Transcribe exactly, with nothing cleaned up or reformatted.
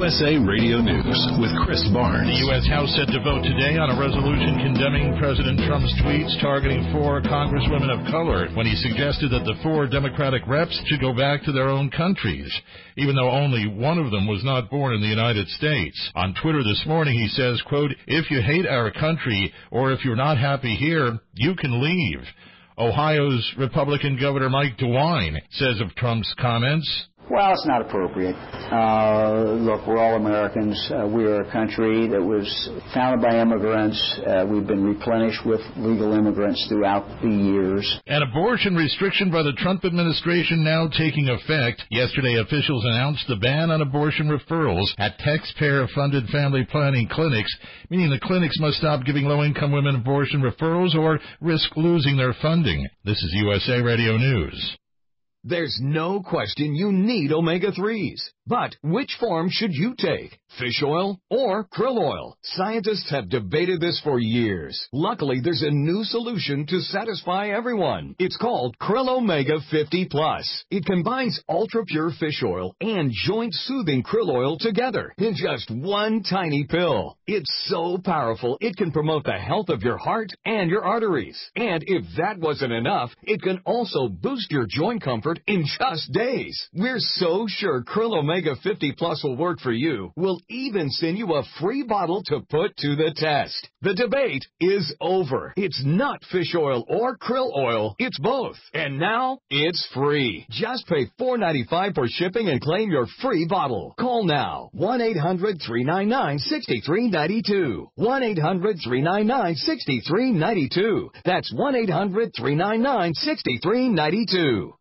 U S A Radio News with Chris Barnes. The U S House set to vote today on a resolution condemning President Trump's tweets targeting four congresswomen of color when he suggested that the four Democratic reps should go back to their own countries, even though only one of them was not born in the United States. On Twitter this morning, he says, quote, "If you hate our country or if you're not happy here, you can leave." Ohio's Republican Governor Mike DeWine says of Trump's comments, "Well, it's not appropriate. Uh, look, we're all Americans. Uh, we are a country that was founded by immigrants. Uh, we've been replenished with legal immigrants throughout the years." An abortion restriction by the Trump administration now taking effect. Yesterday, officials announced the ban on abortion referrals at taxpayer-funded family planning clinics, meaning the clinics must stop giving low-income women abortion referrals or risk losing their funding. This is U S A Radio News. There's no question you need omega threes. But which form should you take? Fish oil or krill oil? Scientists have debated this for years. Luckily, there's a new solution to satisfy everyone. It's called Krill Omega fifty plus. It combines ultra-pure fish oil and joint-soothing krill oil together in just one tiny pill. It's so powerful, it can promote the health of your heart and your arteries. And if that wasn't enough, it can also boost your joint comfort in just days. We're so sure Krill Omega fifty plus will work for you. We'll even send you a free bottle to put to the test. The debate is over. It's not fish oil or krill oil. It's both. And now it's free. Just pay four dollars and ninety-five cents for shipping and claim your free bottle. Call now. one eight hundred three nine nine six three nine two. one eight hundred three nine nine six three nine two. That's one eight hundred three nine nine six three nine two.